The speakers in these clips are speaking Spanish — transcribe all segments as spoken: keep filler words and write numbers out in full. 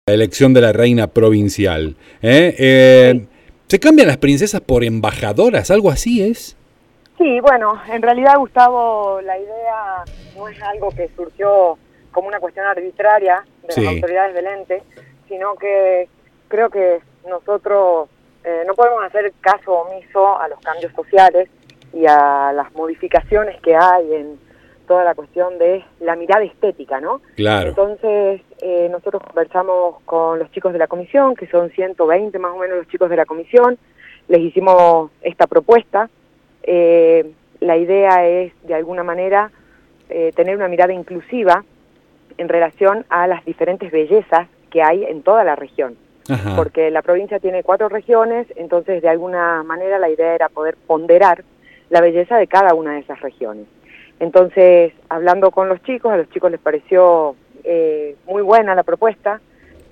La elección de la reina provincial. ¿eh? Eh, Sí. ¿Se cambian las princesas por embajadoras? ¿Algo así es? Sí, bueno, en realidad, Gustavo, la idea no es algo que surgió como una cuestión arbitraria de Sí. las autoridades del ente, sino que creo que nosotros eh, no podemos hacer caso omiso a los cambios sociales y a las modificaciones que hay en toda la cuestión de la mirada estética, ¿no? Claro. Entonces, eh, nosotros conversamos con los chicos de la comisión, que son ciento veinte más o menos los chicos de la comisión, les hicimos esta propuesta. Eh, la idea es, de alguna manera, eh, tener una mirada inclusiva en relación a las diferentes bellezas que hay en toda la región. Ajá. Porque la provincia tiene cuatro regiones, entonces de alguna manera la idea era poder ponderar la belleza de cada una de esas regiones. Entonces, hablando con los chicos, a los chicos les pareció eh, muy buena la propuesta.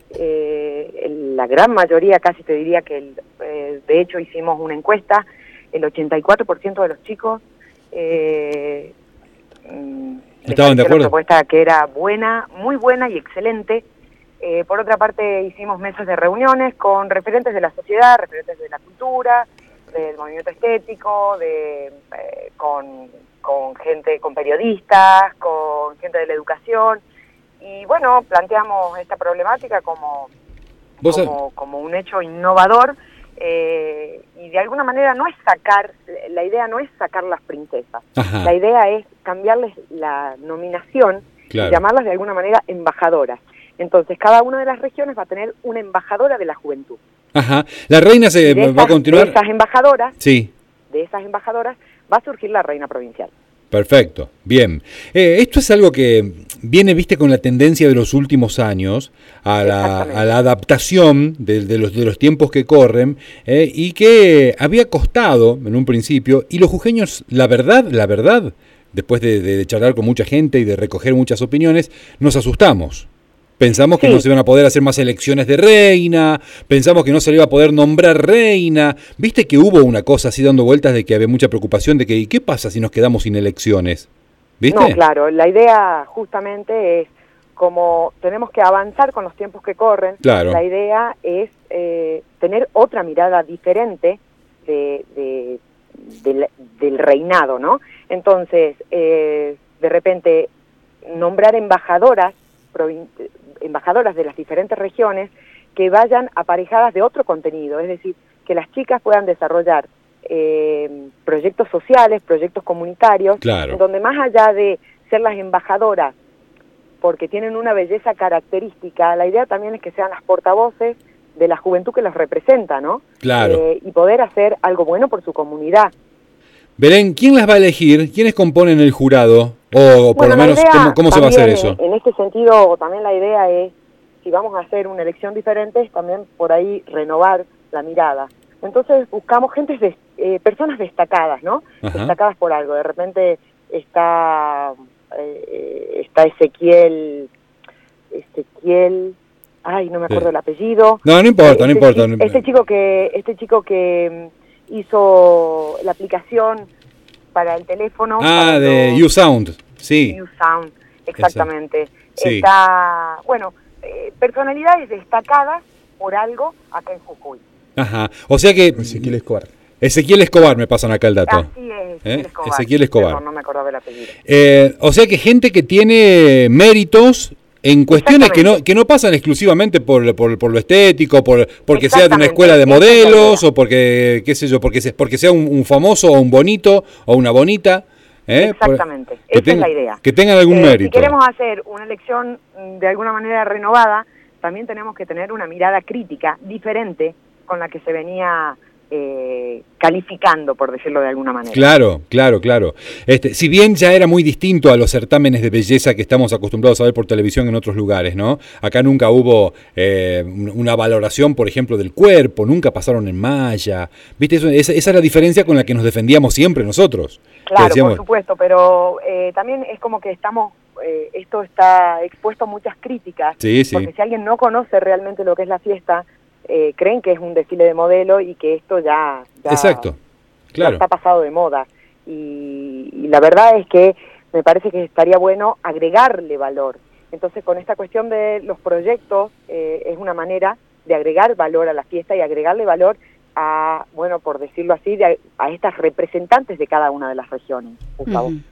Eh, el, la gran mayoría, casi te diría que, el, eh, de hecho hicimos una encuesta, el ochenta y cuatro por ciento de los chicos eh, ¿estaban de acuerdo? Una propuesta que era buena, muy buena y excelente. Eh, por otra parte, hicimos mesas de reuniones con referentes de la sociedad, referentes de la cultura, del movimiento estético, de eh, con, con gente, con periodistas, con gente de la educación, y bueno, planteamos esta problemática como, como, como un hecho innovador, eh, y de alguna manera no es sacar, la idea no es sacar las princesas. Ajá. La idea es cambiarles la nominación, claro, y llamarlas de alguna manera embajadoras. Entonces, cada una de las regiones va a tener una embajadora de la juventud. Ajá. La reina se esas, va a continuar. De esas embajadoras, sí. de esas embajadoras, va a surgir la reina provincial. Perfecto, bien. Eh, esto es algo que viene, viste, con la tendencia de los últimos años a la, a la adaptación de, de, los, de los tiempos que corren eh, y que había costado en un principio, y los jujeños, la verdad, la verdad, después de, de, de charlar con mucha gente y de recoger muchas opiniones, nos asustamos. Pensamos que sí. no se iban a poder hacer más elecciones de reina, pensamos que no se le iba a poder nombrar reina. Viste que hubo una cosa así dando vueltas de que había mucha preocupación de que ¿y qué pasa si nos quedamos sin elecciones? ¿Viste? No, claro, la idea justamente es, como tenemos que avanzar con los tiempos que corren, claro. La idea es eh, tener otra mirada diferente de, de, de, del reinado, ¿no? Entonces, eh, de repente, nombrar embajadoras, embajadoras de las diferentes regiones que vayan aparejadas de otro contenido, es decir, que las chicas puedan desarrollar eh, proyectos sociales, proyectos comunitarios, claro. donde más allá de ser las embajadoras porque tienen una belleza característica, la idea también es que sean las portavoces de la juventud que las representa, ¿no? Claro. Eh, y poder hacer algo bueno por su comunidad. Belén, ¿quién las va a elegir? ¿Quiénes componen el jurado? O, o por bueno, lo menos, ¿cómo, cómo se va a hacer eso? En, en este sentido, también la idea es, si vamos a hacer una elección diferente, es también por ahí renovar la mirada. Entonces buscamos gente, de, eh, personas destacadas, ¿no? Ajá. Destacadas por algo. De repente está, eh, está Ezequiel, Ezequiel, ay, no me acuerdo sí. el apellido. No, no importa, este, no importa. Este, este chico que, este chico que hizo la aplicación para el teléfono. Ah, para de los... YouSound, sí. YouSound, exactamente. Sí. Está, bueno, eh, personalidades destacadas por algo acá en Jujuy. Ajá, o sea que... Ezequiel Escobar. Ezequiel Escobar, me pasan acá el dato. Así es, Ezequiel ¿Eh? Escobar. Ezequiel Escobar. Perdón, no me acordaba del apellido. Eh, o sea que gente que tiene méritos en cuestiones que no que no pasan exclusivamente por, por, por lo estético, por porque sea de una escuela de modelos, o porque, qué sé yo, porque, se, porque sea un, un famoso o un bonito o una bonita. ¿eh? Exactamente, por, esa ten, es la idea. Que tengan algún eh, mérito. Si queremos hacer una elección de alguna manera renovada, también tenemos que tener una mirada crítica diferente con la que se venía eh, calificando, por decirlo de alguna manera. Claro, claro, claro. Este, si bien ya era muy distinto a los certámenes de belleza que estamos acostumbrados a ver por televisión en otros lugares, ¿no? Acá nunca hubo eh, una valoración, por ejemplo, del cuerpo, nunca pasaron en malla. ¿Viste? Eso, esa, esa es la diferencia con la que nos defendíamos siempre nosotros. Claro, decíamos... por supuesto, pero eh, también es como que estamos... Eh, esto está expuesto a muchas críticas, sí, sí. porque si alguien no conoce realmente lo que es la fiesta, eh, creen que es un desfile de modelo y que esto ya, ya, Exacto. Claro. ya está pasado de moda. Y, y la verdad es que me parece que estaría bueno agregarle valor Entonces, con esta cuestión de los proyectos, eh, es una manera de agregar valor a la fiesta y agregarle valor a, bueno, por decirlo así, de, a estas representantes de cada una de las regiones, Gustavo. Uh-huh.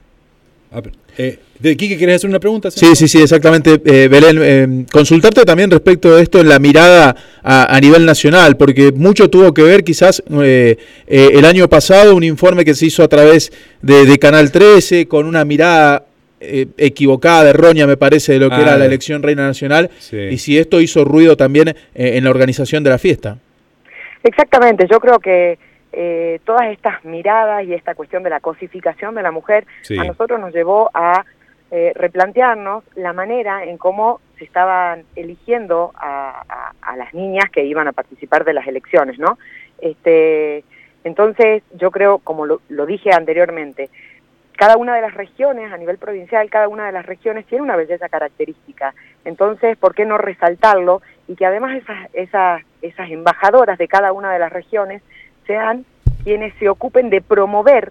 Eh, ¿De Quique querés hacer una pregunta? Sí, sí, sí, exactamente. Eh, Belén, eh, consultarte también respecto de esto en la mirada a, a nivel nacional, porque mucho tuvo que ver quizás eh, eh, el año pasado un informe que se hizo a través de, de Canal trece con una mirada eh, equivocada, errónea me parece, de lo que ah, era la elección reina nacional, sí. Y si esto hizo ruido también eh, en la organización de la fiesta. Exactamente, yo creo que Eh, todas estas miradas y esta cuestión de la cosificación de la mujer sí. a nosotros nos llevó a eh, replantearnos la manera en cómo se estaban eligiendo a, a, a las niñas que iban a participar de las elecciones, ¿no? Este, entonces yo creo, como lo, lo dije anteriormente, cada una de las regiones, a nivel provincial, cada una de las regiones tiene una belleza característica. Entonces, ¿por qué no resaltarlo? Y que además esas, esas, esas embajadoras de cada una de las regiones sean quienes se ocupen de promover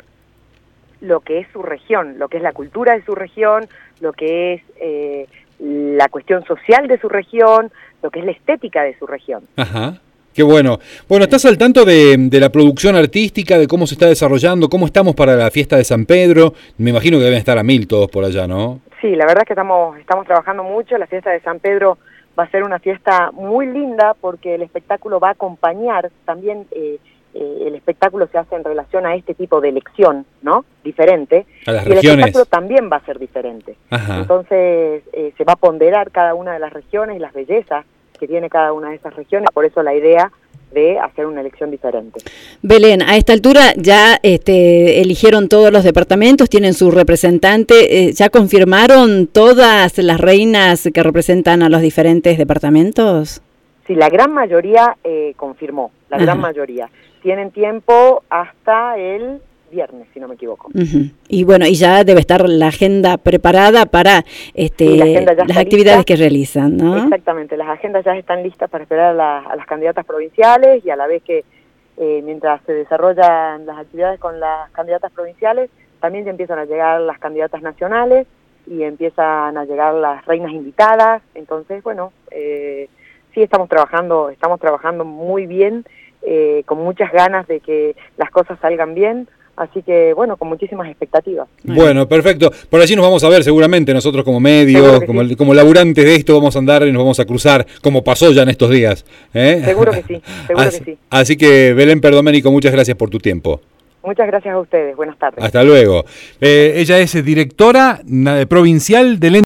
lo que es su región, lo que es la cultura de su región, lo que es eh, la cuestión social de su región, lo que es la estética de su región. Ajá, qué bueno. Bueno, ¿estás al tanto de, de la producción artística, de cómo se está desarrollando, cómo estamos para la fiesta de San Pedro? Me imagino que deben estar a mil todos por allá, ¿no? Sí, la verdad es que estamos, estamos trabajando mucho. La fiesta de San Pedro va a ser una fiesta muy linda porque el espectáculo va a acompañar también... Eh, Eh, el espectáculo se hace en relación a este tipo de elección, ¿no? Diferente. A las y el regiones. espectáculo también va a ser diferente. Ajá. Entonces, eh, se va a ponderar cada una de las regiones y las bellezas que tiene cada una de esas regiones. Por eso la idea de hacer una elección diferente. Belén, a esta altura ya este, eligieron todos los departamentos, tienen su representante, eh, ¿ya confirmaron todas las reinas que representan a los diferentes departamentos? Sí, la gran mayoría eh, confirmó, la Ajá. gran mayoría. Tienen tiempo hasta el viernes, si no me equivoco. Uh-huh. Y bueno, y ya debe estar la agenda preparada para este, sí, la las actividades lista. que realizan, ¿no? Exactamente, las agendas ya están listas para esperar a, la, a las candidatas provinciales y a la vez que eh, mientras se desarrollan las actividades con las candidatas provinciales, también ya empiezan a llegar las candidatas nacionales y empiezan a llegar las reinas invitadas. Entonces, bueno, eh, sí estamos trabajando, estamos trabajando muy bien, eh, con muchas ganas de que las cosas salgan bien, así que bueno, con muchísimas expectativas. Bueno, perfecto. Por allí nos vamos a ver seguramente, nosotros como medio, como, sí. como laburantes de esto vamos a andar y nos vamos a cruzar, como pasó ya en estos días. ¿eh? Seguro que sí, seguro así, que sí. Así que Belén Perdoménico, muchas gracias por tu tiempo. Muchas gracias a ustedes, buenas tardes. Hasta luego. Eh, ella es directora provincial del